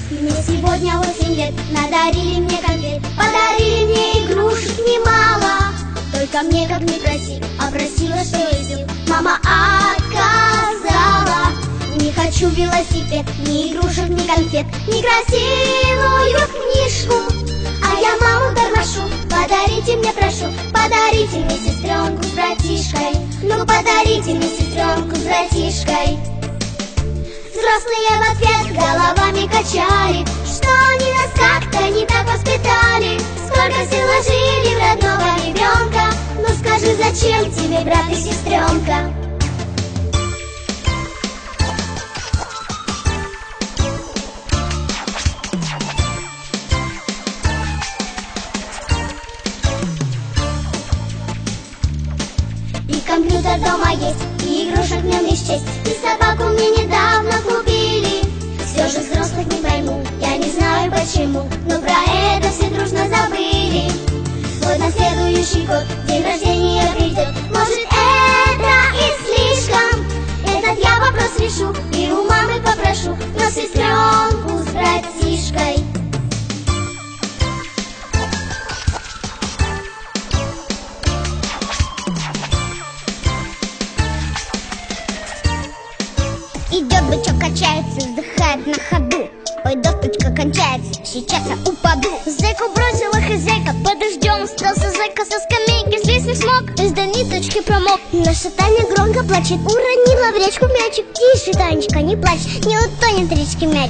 Мне сегодня 8 лет, надарили мне конфет, подарили мне игрушек немало. Только мне как не проси, а просила, что из сил, мама отказала. Не хочу велосипед, ни игрушек, ни конфет, ни красивую книжку. А я маму тормошу, подарите мне, прошу, подарите мне сестренку с братишкой. Ну подарите мне сестренку с братишкой. Взрослые в ответ головами качали, что они нас как-то не так воспитали. Сколько сил вложили в родного ребенка, ну скажи, зачем тебе брат и сестренка? И компьютер дома есть, и игрушек в нем не счесть, и собаку мне недавно купили. Все же взрослых не пойму, я не знаю почему, но про это все дружно забыли. Вот на следующий год день рождения придет, может это и слишком. Этот я вопрос решу и у мамы попрошу, но сестренку с братишкой. Идет бычок, качается, вздыхает на ходу. Ой, досточка кончается, сейчас я упаду. Зайку бросила хозяйка, под дождем остался зайка со скамейки, слезть не смог, из-за ниточки промок. Наша Таня громко плачет, уронила в речку мячик. Тише, Танечка, не плачь, не утонет речки мяч.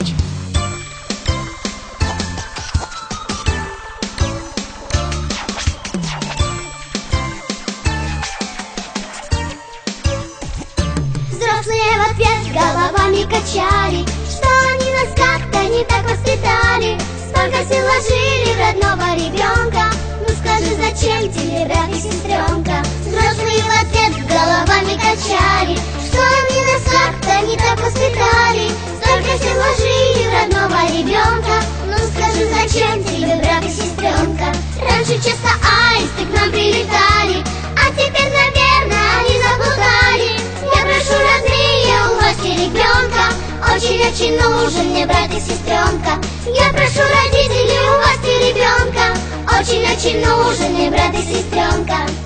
Взрослые в ответ головами качали, что они нас как-то не так воспитали. Сколько сил вложили в родного ребенка, ну скажи, зачем тебе брат и сестренка? Взрослые в ответ головами качали, что они нас как-то не так воспитали. Сколько сил вложили в родного ребенка, ну скажи, зачем тебе брат и сестренка? Раньше часто аисты к нам прилетали, а теперь, наверное, они заблудали. Я прошу, родные, у вас ребенка, очень-очень нужен мне брат и сестренка. Я прошу, родители, у вас ребенка, очень-очень нужен мне брат и сестренка.